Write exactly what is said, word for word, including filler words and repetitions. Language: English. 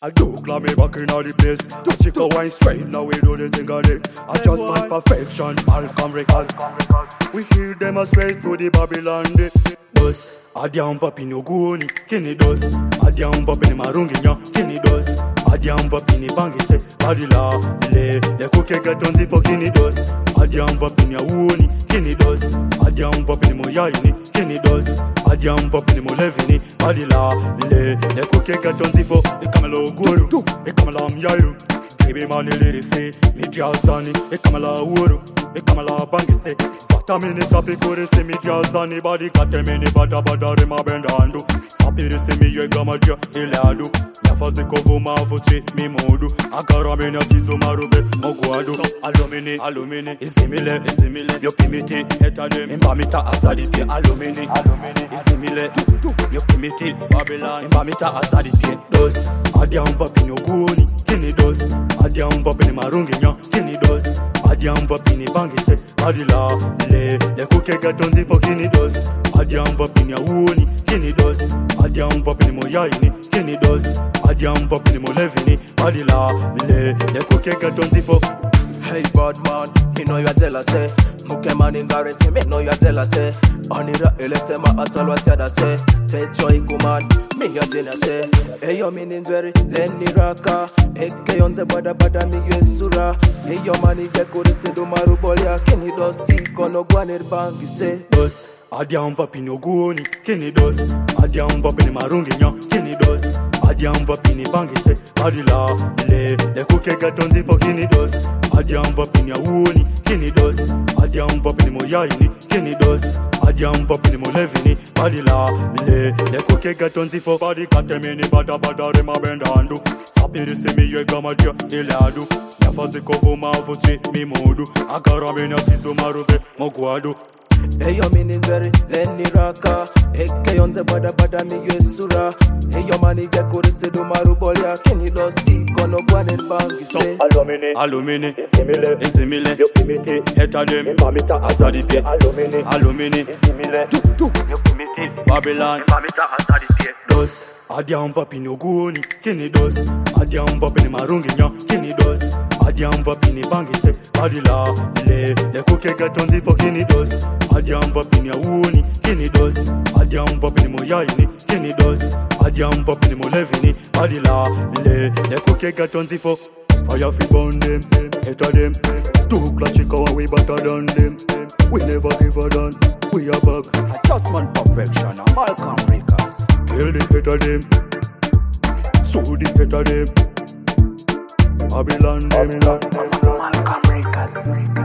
I do clap me back in all the place. The chica wine straight, now we do the thing of it. I just want perfection, Malcolm Records. We hear them a straight to the Babylon day. Dos, adiam va pini oguni, kini dos. Adiam va pini marungi nya, kini dos. Adiam va pini bangi se, adila le le kuke gatonzi for kini dos. Adiam va pini awuni, kini dos. Adiam va pini moyaini, kini dos. Adiam va pini molevini, adila le le kuke gatonzi for. Ikamelo guru, ikamela myayu. Baby man lady say, me jazani, ikamela uru, ikamela bangi se. Tamini sapi kuri se mi jazani body katemini bada bada rima bendandu. Sapiri se mi ye gamadia iladu. Nyafazi kovu mafuchi mi modu. Akaramini atizo marube moguadu. Alumini, alumini, isimile, isimile. Yo kimiti, etade, imbamita asadi pie. Alumini, alumini, isimile. Yo kimiti, Babylon, imbamita asadi pie. Dos, adiam vapini oguni, kini dos. Adiam vapini marungi nya, kini dos. Adiam vapini bangi se, adila. Le kuke gatonzi for kini dos. Adiam va pini awuni, kini dos. Adiam va pini moyaini, kini dos. Adiam va pini molevini, adila. Le le kuke gatonzi for. Hey bad man, me know you are jealous eh. Muke man in garage, me know you are jealous eh. Onira electe ma atalwa siada se. Te joy kuman, me ya jealous eh. Eyo mininzweri, leni raka. Eke yonze bada bada mi yesura. Eyo mani gekuri sedu marubolia. Kini dos ti kono gwanir bangi se. Dos, adiam va pini oguni, kini dos. Adiam va pini marungi nya, kini dos. Adiam va pini bangi se, adila. Le le kuke gatonzi for kini dos. Adiam va pini awuni, kini dos. Adiam va pini moyaini, kini dos. Adiam va pini molevini, adila. Le le kuke gatonzi for body katemini bada bada rima bendandu. Sapiri se mi ye gamadia iladu. Nyafazi kovu mafuchi mi modu. Akaramini atizo marube moguadu. Eyo mininzweri, leni raka. Eke yonze bada bada mi yesura. Eyo mani gekuri sedu marubolia. Kini dos ti kono gwanir bangi se. Alumini, alumini, isimile, isimile. Yo kimiti, etadem, imbamita asadi pie. Alumini, alumini, isimile. Tuk tuk, yo kimiti, Babylon, imbamita asadi pie. Dos, adiam va pini oguni, kini dos. Adiam va pini marungi nya, kini dos. Adiam va pini bangi se, adila. Le le kuke gatonzi for kini dos. Adiam va pini awuni, kini dos. Adiam va pini moyaini, kini dos. Adiam va pini molevini, adila. Le le kuke gatonzi for. Fire fi burn them, etta them. Two class chica and we better than them. We never give a done, we are back. Adjustment perfection, a Malcolm Records. Kill the etta them, so the etta them. Babylon them. Malcolm Records.